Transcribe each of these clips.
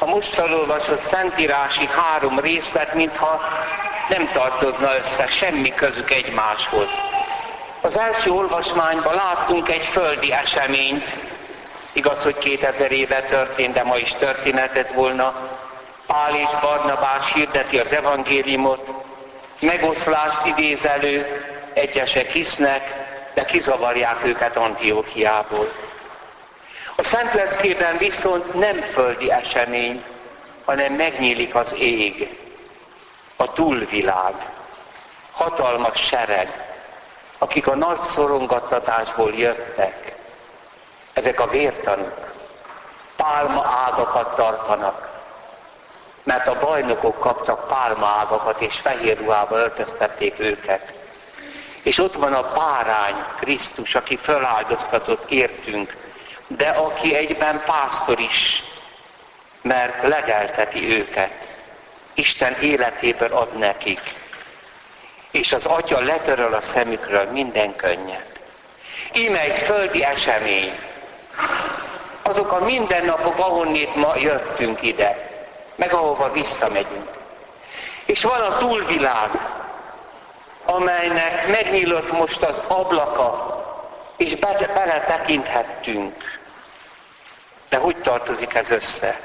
a most felolvasott szentírási 3 részlet, mintha nem tartozna össze, semmi közük egymáshoz. Az első olvasmányban láttunk egy földi eseményt, igaz, hogy 2000 éve történt, de ma is történhetett volna. Pál és Barnabás hirdeti az evangéliumot, megoszlást idéz elő, egyesek hisznek, de kizavarják őket Antiochiából. A Szentleckében viszont nem földi esemény, hanem megnyílik az ég, a túlvilág, hatalmas sereg, akik a nagy szorongattatásból jöttek. Ezek a vértanúk pálma ágakat tartanak, mert a bajnokok kaptak pálma ágakat, és fehér ruhába öltöztették őket. És ott van a bárány, Krisztus, aki föláldoztatott értünk, de aki egyben pásztor is, mert legelteti őket. Isten életéből ad nekik. És az Atya letöröl a szemükről minden könnyet. Íme egy földi esemény. Azok a mindennapok, ahonnét ma jöttünk ide, meg ahova visszamegyünk. És van a túlvilág, amelynek megnyílt most az ablaka, és beletekinthettünk. De hogy tartozik ez össze?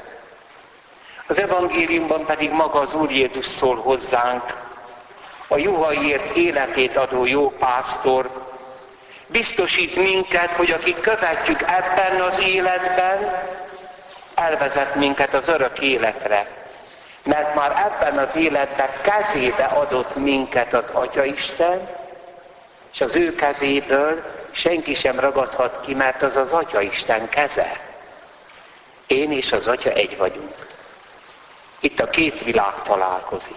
Az evangéliumban pedig maga az Úr Jézus szól hozzánk, a juhaiért életét adó jó pásztor, biztosít minket, hogy akik követjük ebben az életben, elvezet minket az örök életre. Mert már ebben az életben kezébe adott minket az Atyaisten, és az ő kezéből senki sem ragadhat ki, mert az az Atyaisten keze. Én és az Atya egy vagyunk. Itt a két világ találkozik.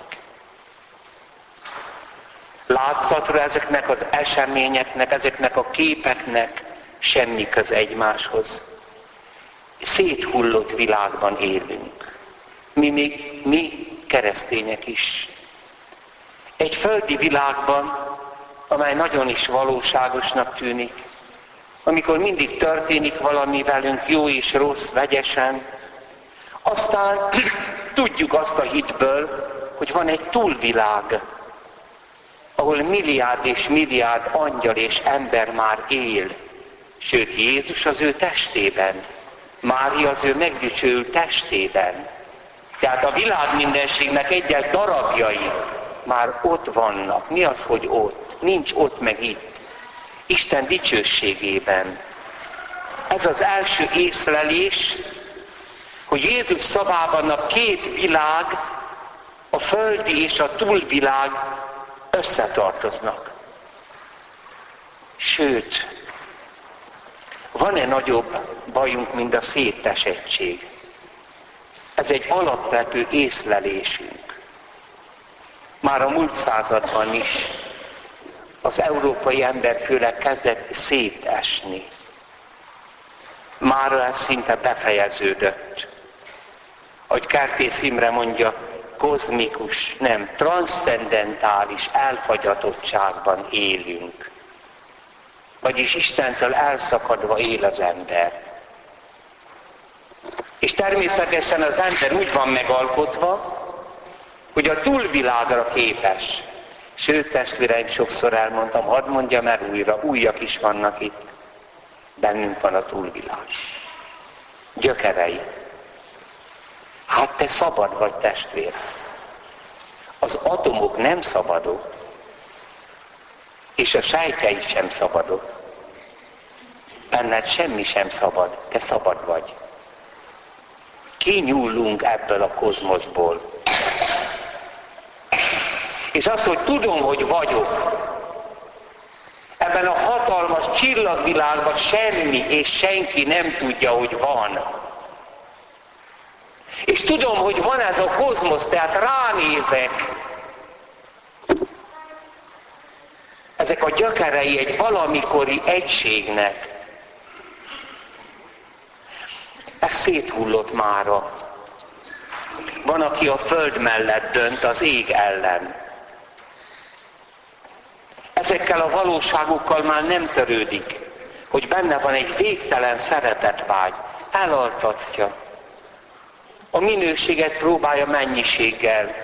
Látszatra ezeknek az eseményeknek, ezeknek a képeknek semmi köze egymáshoz. Széthullott világban élünk. Mi keresztények is. Egy földi világban, amely nagyon is valóságosnak tűnik, amikor mindig történik valami velünk jó és rossz, vegyesen, aztán tudjuk azt a hitből, hogy van egy túlvilág, ahol milliárd és milliárd angyal és ember már él, sőt Jézus az ő testében, Mária az ő megdicsőült testében. Tehát a világ mindenségnek egyes darabjai már ott vannak. Mi az, hogy ott? Nincs ott meg itt. Isten dicsőségében. Ez az első észlelés, hogy Jézus szavában a két világ, a földi és a túlvilág összetartoznak. Sőt, van-e nagyobb bajunk, mint a szétesettség? Ez egy alapvető észlelésünk. Már a múlt században is az európai ember főleg kezdett szétesni. Mára ez szinte befejeződött. Ahogy Kertész Imre mondja, kozmikus, nem, transzcendentális elhagyatottságban élünk. Vagyis Istentől elszakadva él az ember. És természetesen az ember úgy van megalkotva, hogy a túlvilágra képes. Sőt, testvéreim, sokszor elmondtam, hadd mondjam el újra, újak is vannak itt. Bennünk van a túlvilág. Gyökerei. Hát te szabad vagy, testvér. Az atomok nem szabadok, és a sejtjeid sem szabadok. Benned semmi sem szabad, te szabad vagy. Kinyúlunk ebből a kozmoszból. És az, hogy tudom, hogy vagyok, ebben a hatalmas csillagvilágban semmi és senki nem tudja, hogy van. És tudom, hogy van ez a kozmosz, tehát ránézek. Ezek a gyökerei egy valamikori egységnek. Ez széthullott mára. Van, aki a föld mellett dönt az ég ellen. Ezekkel a valóságokkal már nem törődik, hogy benne van egy végtelen szeretetvágy. Elaltatja. A minőséget próbálja mennyiséggel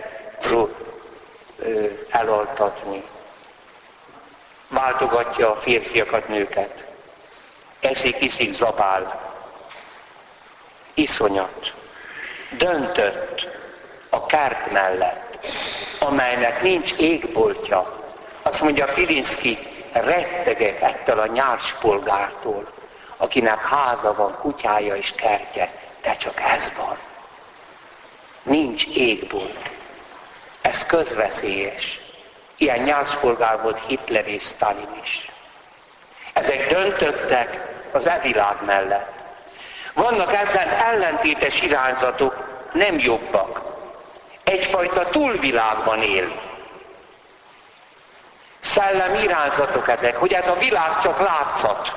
elaltatni. Váltogatja a férfiakat, nőket. Eszik, iszik, zabál. Iszonyat. Döntött a kert mellett, amelynek nincs égboltja. Azt mondja Pilinszky, rettegek ettől a nyárspolgártól, akinek háza van, kutyája és kertje, de csak ez van. Nincs égbolt. Ez közveszélyes. Ilyen nyárspolgár volt Hitler és Stalin is. Ezek döntöttek az világ mellett. Vannak ezen ellentétes irányzatok, nem jobbak. Egyfajta túlvilágban él. Szellemi irányzatok ezek, hogy ez a világ csak látszat.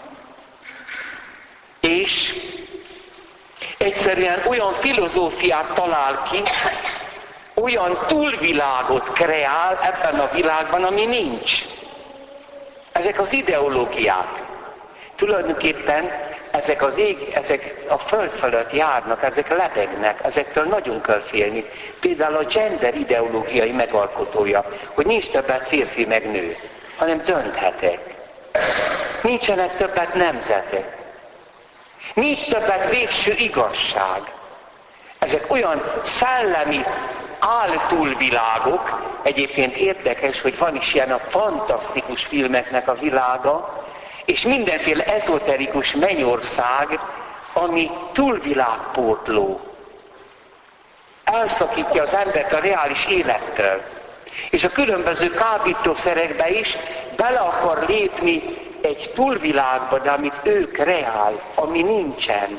És egyszerűen olyan filozófiát talál ki, olyan túlvilágot kreál ebben a világban, ami nincs. Ezek az ideológiák. Tulajdonképpen ezek a föld fölött járnak, ezek lebegnek, ezektől nagyon kell félni. Például a gender ideológiai megalkotója, hogy nincs többet férfi meg nő, hanem dönthetek. Nincsenek többet nemzetek. Nincs többet végső igazság. Ezek olyan szellemi áltúlvilágok, egyébként érdekes, hogy van is ilyen a fantasztikus filmeknek a világa, és mindenféle ezoterikus mennyország, ami túlvilágpótló. Elszakítja az embert a reális élettől. És a különböző kábítószerekbe is bele akar lépni egy túlvilágba, de amit ő kreál, ami nincsen.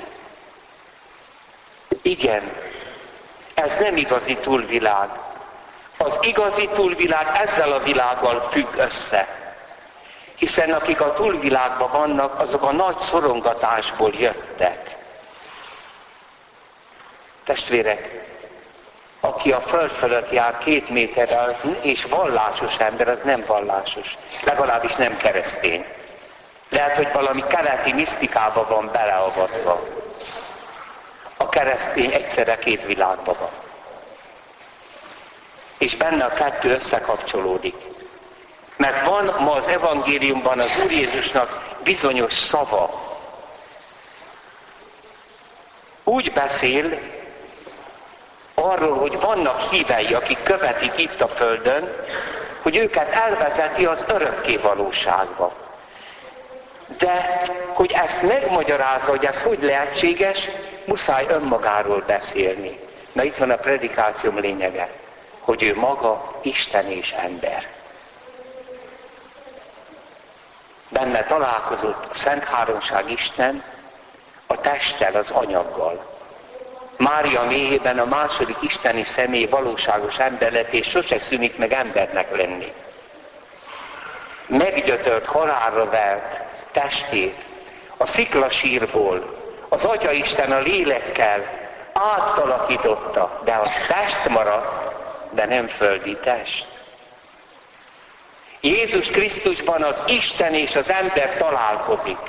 Igen, ez nem igazi túlvilág. Az igazi túlvilág ezzel a világgal függ össze. Hiszen akik a túlvilágban vannak, azok a nagy szorongatásból jöttek. Testvérek, aki a föld fölött jár 2 méterrel, és vallásos ember, az nem vallásos. Legalábbis nem keresztény. Lehet, hogy valami keleti misztikába van beleavatva. A keresztény egyszerre 2 világban van. És benne a 2 összekapcsolódik. Mert van ma az evangéliumban az Úr Jézusnak bizonyos szava. Úgy beszél arról, hogy vannak hívei, akik követik itt a földön, hogy őket elvezeti az örökké valóságba. De hogy ezt megmagyarázza, hogy ez hogy lehetséges, muszáj önmagáról beszélni. Na itt van a predikációm lényege, hogy ő maga Isten és ember. Benne találkozott a Szent Háromság Isten a testtel, az anyaggal. Mária méhében a második isteni személy valóságos ember lett, és sose szűnik meg embernek lenni. Meggyötört, halálra vert testét a sziklasírból az Atyaisten a lélekkel átalakította, de az test maradt, de nem földi test. Jézus Krisztusban az Isten és az ember találkozik.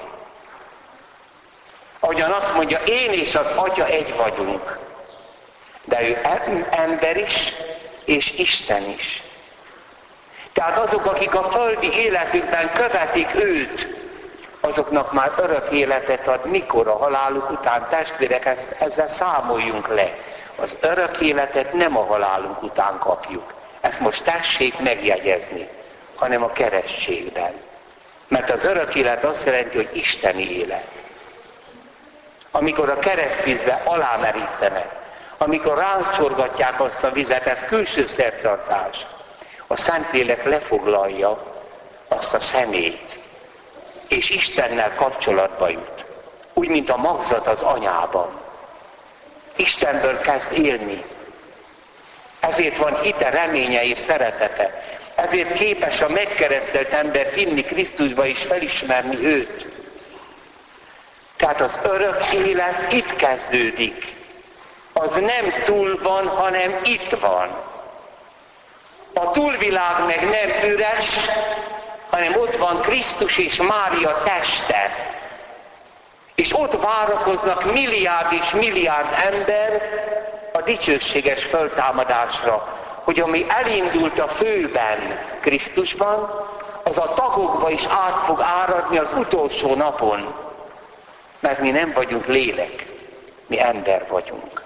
Ahogyan azt mondja, én és az Atya egy vagyunk. De ő ember is, és Isten is. Tehát azok, akik a földi életükben követik őt, azoknak már örök életet ad, mikor a haláluk után. Testvérek, ezzel számoljunk le. Az örök életet nem a halálunk után kapjuk. Ezt most tessék megjegyezni, hanem a keresztségben. Mert az örök élet azt jelenti, hogy isteni élet. Amikor a keresztvízbe alámerítenek, amikor rácsorgatják azt a vizet, ez külső szertartás. A Szentlélek lefoglalja azt a személyt, és Istennel kapcsolatba jut. Úgy, mint a magzat az anyában. Istenből kezd élni. Ezért van hite, reménye és szeretete. Ezért képes a megkeresztelt ember hinni Krisztusba és felismerni őt. Tehát az örök élet itt kezdődik. Az nem túl van, hanem itt van. A túlvilág meg nem üres, hanem ott van Krisztus és Mária teste. És ott várakoznak milliárd és milliárd ember, dicsőséges föltámadásra, hogy ami elindult a főben, Krisztusban, az a tagokba is át fog áradni az utolsó napon. Mert mi nem vagyunk lélek, mi ember vagyunk.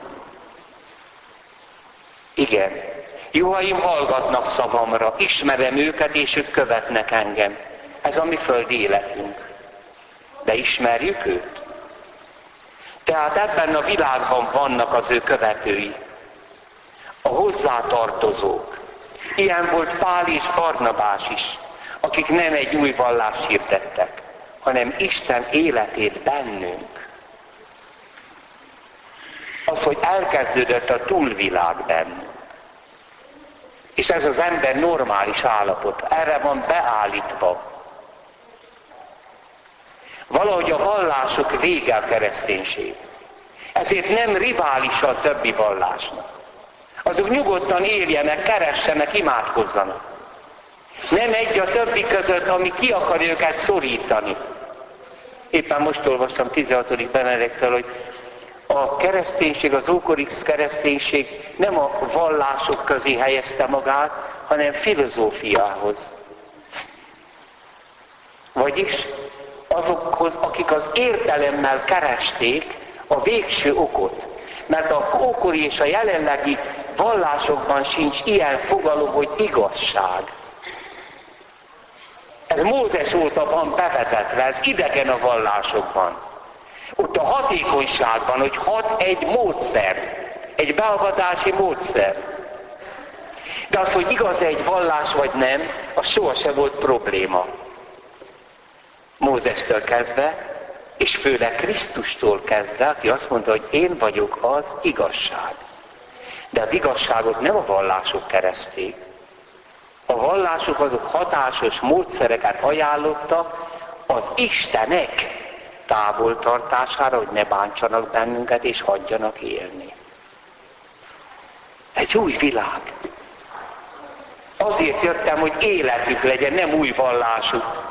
Igen, juhaim hallgatnak szavamra, ismerem őket, és ők követnek engem. Ez a mi földi életünk. De ismerjük őt? Tehát ebben a világban vannak az ő követői, a hozzátartozók. Ilyen volt Pál és Barnabás is, akik nem egy új vallást hirdettek, hanem Isten életét bennünk. Az, hogy elkezdődött a túlvilág bennünk. És ez az ember normális állapot, erre van beállítva. Valahogy a vallások vége a kereszténység. Ezért nem rivális a többi vallásnak. Azok nyugodtan éljenek, keressenek, imádkozzanak. Nem egy a többi között, ami ki akar őket szorítani. Éppen most olvastam 16. Benediktől, hogy a kereszténység, az ókori kereszténység nem a vallások közé helyezte magát, hanem filozófiához. Vagyis azokhoz, akik az értelemmel keresték a végső okot. Mert a ókori és a jelenlegi vallásokban sincs ilyen fogalom, hogy igazság. Ez Mózes óta van bevezetve, ez idegen a vallásokban. Ott a hatékonyságban, hogy hat egy módszer, egy beavatási módszer. De az, hogy igaz egy vallás vagy nem, az sohasem volt probléma. Mózestől kezdve, és főleg Krisztustól kezdve, aki azt mondta, hogy én vagyok az igazság. De az igazságot nem a vallások keresték. A vallások azok hatásos módszereket ajánlottak az Istenek távoltartására, hogy ne bántsanak bennünket és hagyjanak élni. Egy új világ. Azért jöttem, hogy életük legyen, nem új vallásuk.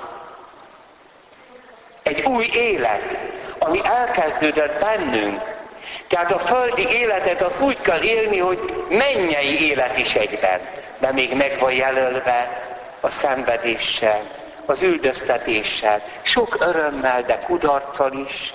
Egy új élet, ami elkezdődött bennünk. Tehát a földi életet az úgy kell élni, hogy mennyei élet is egyben. De még meg van jelölve a szenvedéssel, az üldöztetéssel, sok örömmel, de kudarccal is.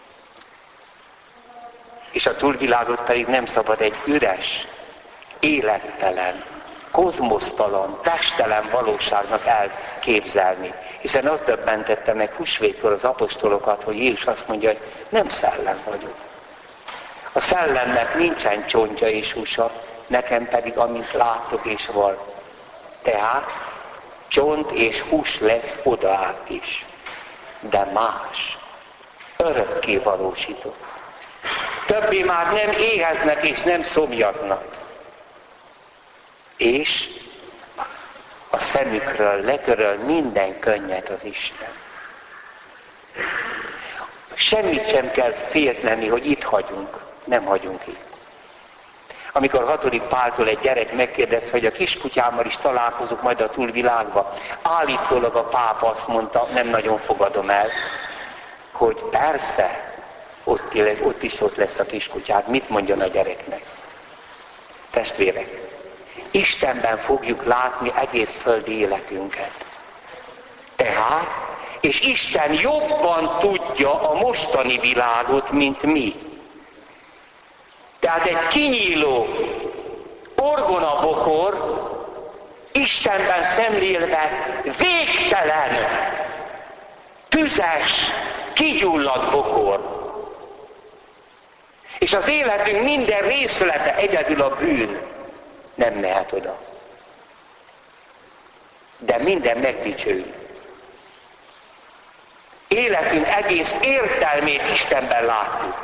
És a túlvilágot pedig nem szabad egy üres, élettelen, kozmosztalan, testelen valóságnak elképzelni. Hiszen az döbbentette meg húsvétkor az apostolokat, hogy Jézus azt mondja, hogy nem szellem vagyok. A szellemnek nincsen csontja és húsa, nekem pedig amint látok és van. Tehát csont és hús lesz odaát is. De más. Örökké valósított. Többé már nem éheznek és nem szomjaznak. És a szemükről letöröl minden könnyet az Isten. Semmit sem kell félteni, hogy itt hagyunk. Nem hagyunk itt. Amikor 6. Páltól egy gyerek megkérdez, hogy a kiskutyámmal is találkozunk majd a túlvilágba, állítólag a pápa azt mondta, nem nagyon fogadom el, hogy persze, ott is ott lesz a kiskutyák. Mit mondjon a gyereknek? Testvérek, Istenben fogjuk látni egész földi életünket. Tehát, és Isten jobban tudja a mostani világot, mint mi. Tehát egy kinyíló orgonabokor Istenben szemlélve végtelen, tüzes, kigyulladt bokor. És az életünk minden részlete egyedül a bűn nem mehet oda. De minden megdicsőül. Életünk egész értelmét Istenben látjuk.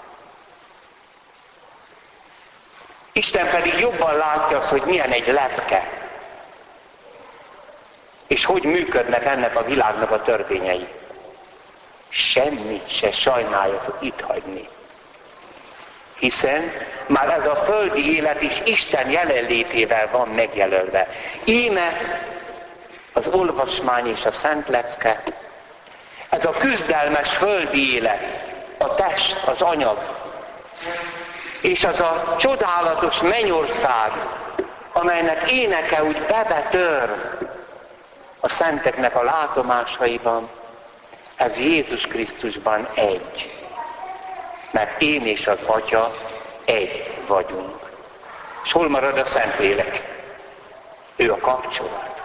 Isten pedig jobban látja azt, hogy milyen egy lepke. És hogy működnek ennek a világnak a törvényei. Semmit se sajnáljatok itt hagyni. Hiszen már ez a földi élet is Isten jelenlétével van megjelölve. Íme az olvasmány és a szent lecke, ez a küzdelmes földi élet, a test, az anyag, És az a csodálatos mennyország, amelynek éneke úgy bebetör a szenteknek a látomásaiban, ez Jézus Krisztusban egy. Mert én és az Atya egy vagyunk. És hol marad a Szentlélek? Ő a kapcsolat.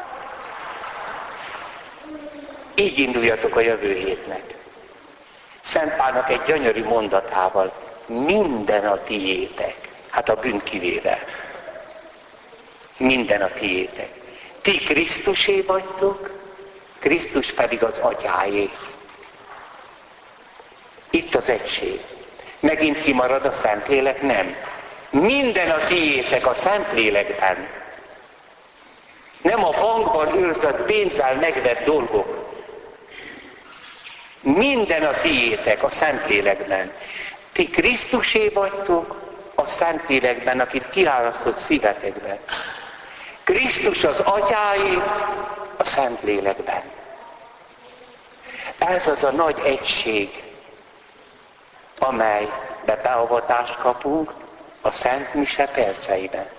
Így induljatok a jövő hétnek. Szent Pálnak egy gyönyörű mondatával: minden a tiétek. Hát a bűnt kivéve. Minden a tiétek. Ti Krisztusé vagytok, Krisztus pedig az Atyáé. Itt az egység. Megint kimarad a Szentlélek? Nem. Minden a tiétek a Szentlélekben. Nem a bankban őrzött pénzzel megvett dolgok. Minden a tiétek a Szentlélekben. Ti Krisztusé vagytok a Szentlélekben, akit kiválasztott szívetekben. Krisztus az Atyáé a Szentlélekben. Ez az a nagy egység, amelybe beavatást kapunk a Szent Mise perceiben.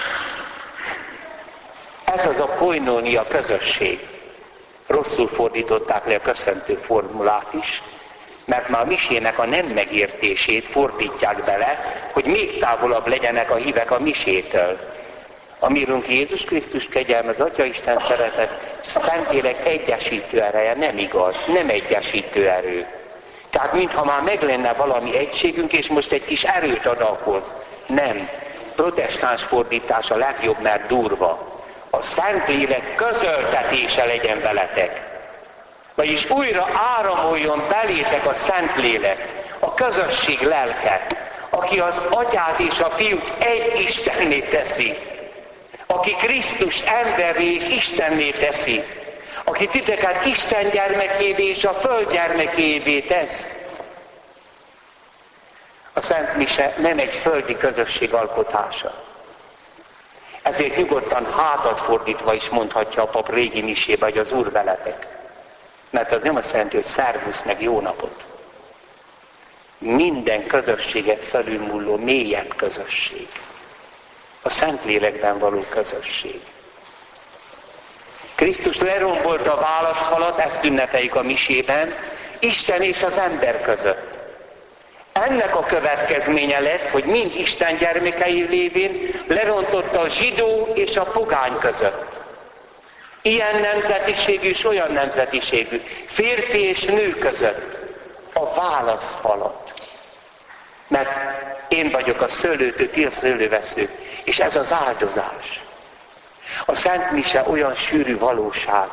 Ez az a koinónia közösség. Rosszul fordították le a köszöntő formulát is, mert már a misének a nem megértését fordítják bele, hogy még távolabb legyenek a hívek a misétől. A mi Urunk Jézus Krisztus kegyelme, az Atyaisten szeretet, Szentlélek egyesítő ereje nem igaz, nem egyesítő erő. Tehát mintha már meg lenne valami egységünk, és most egy kis erőt ad ahhoz. Nem. Protestáns fordítás a legjobb, mert durva. A Szentlélek közöltetése legyen veletek. Vagyis újra áramoljon belétek a Szentlélek, a közösség lelke, aki az Atyát és a Fiút egy Istenné teszi, aki Krisztus emberré és Istenné teszi, aki titeket Isten gyermekévé és a föld gyermekévé tesz. A Szent Mise nem egy földi közösség alkotása. Ezért nyugodtan hátat fordítva is mondhatja a pap régi misébe, hogy az Úr veletek. Mert az nem azt jelenti, hogy szervusz meg jó napot. Minden közösséget felülmúló mélyebb közösség. A Szentlélekben való közösség. Krisztus lerombolta a válaszfalat, ezt ünnepeljük a misében, Isten és az ember között. Ennek a következménye lett, hogy mind Isten gyermekei lévén lerontotta a zsidó és a pogány között. Ilyen nemzetiségű és olyan nemzetiségű, férfi és nő között a válaszfalat. Mert én vagyok a szőlőtő, ti a szőlővesző, és ez az áldozás. A Szent Mise olyan sűrű valóság.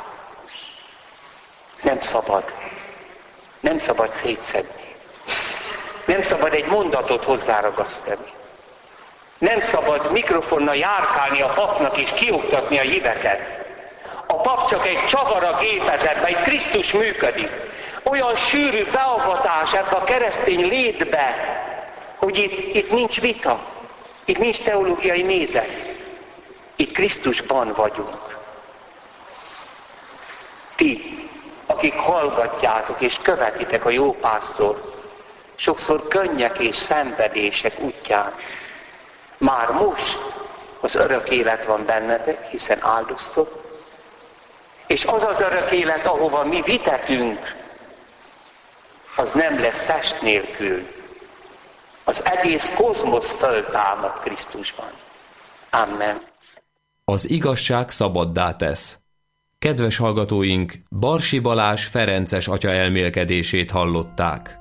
Nem szabad szétszedni. Nem szabad egy mondatot hozzáragasztani. Nem szabad mikrofonnal járkálni a papnak és kioktatni a híveket. A pap csak egy csavar a gépezetben, egy Krisztus működik. Olyan sűrű beavatás ebbe a keresztény létbe, hogy itt nincs vita, itt nincs teológiai nézet. Itt Krisztusban vagyunk. Ti, akik hallgatjátok és követitek a jó pásztort, sokszor könnyek és szenvedések útján, már most az örök élet van bennetek, hiszen áldoztok, és az az örök élet, ahova mi vitetünk, az nem lesz test nélkül. Az egész kozmosz föltámad Krisztusban. Amen. Az igazság szabaddá tesz. Kedves hallgatóink, Barsi Balázs ferences atya elmélkedését hallották.